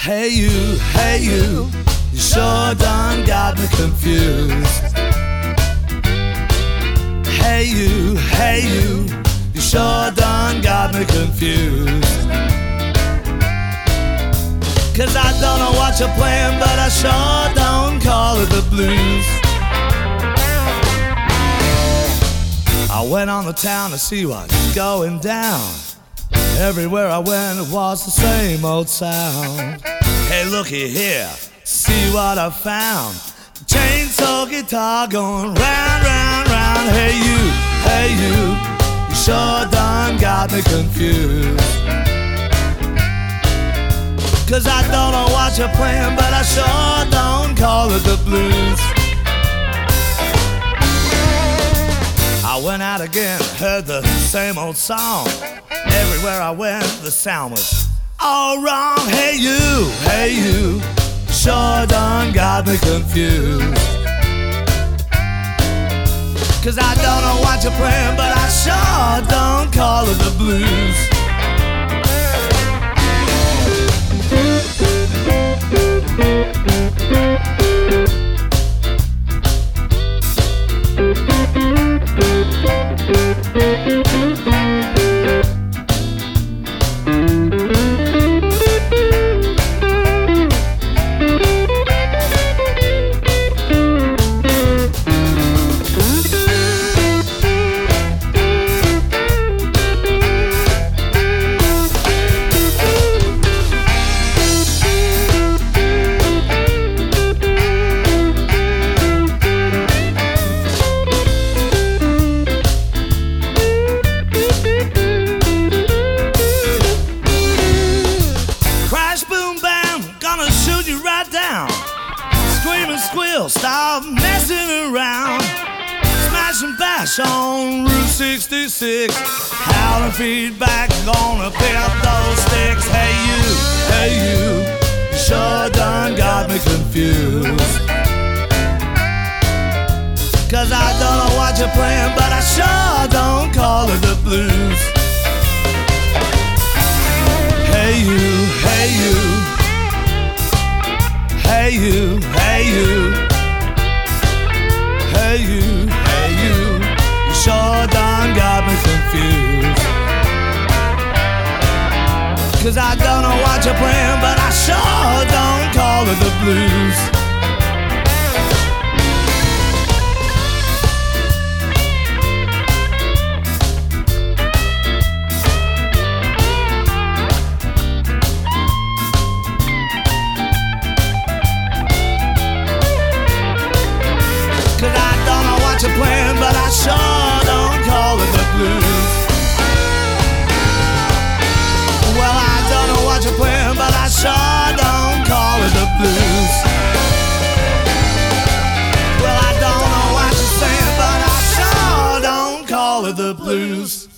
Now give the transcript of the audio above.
Hey you sure done got me confused. Hey you sure done got me confused. 'Cause I don't know what you're playing, but I sure don't call it the blues. I went on the town to see what's going down. Everywhere I went it was the same old sound. Hey, looky here, see what I found. Chainsaw guitar going round, round, round. Hey you sure done got me confused. 'Cause I don't know what you're playing, but I sure don't call it the blues. I went out again, heard the same old song. Everywhere I went, the sound was all wrong. Hey you sure done got me confused. 'Cause I don't know what you're playing, but I sure don't call it the blues. Scream and squeal, stop messing around. Smash and bash on Route 66. Howling feedback, gonna pick up those sticks. Hey you sure done got me confused. 'Cause I don't know what you're playing, but I sure don't call it the blues. Hey you you sure done got me confused. 'Cause I don't know what you're playing, but I sure don't call it the blues. You're playing, but I sure don't call it the blues. Well, I don't know what you're playing, but I sure don't call it the blues. Well, I don't know what you're saying, but I sure don't call it the blues.